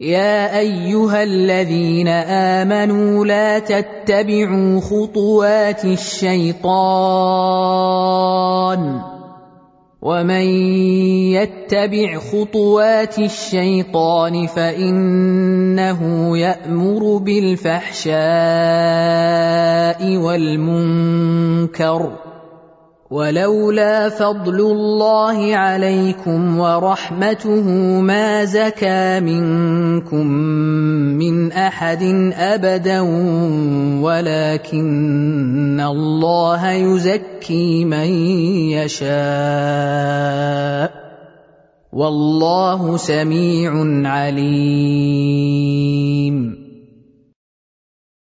يا أيها الذين آمنوا لا تتبعوا خطوات الشيطان ومن يتبع خطوات الشيطان فإنه يأمر بالفحشاء والمنكر ولولا فضل الله عليكم ورحمته ما زكى منكم من أحد أبدا ولكن الله يزكي من يشاء والله سميع عليم.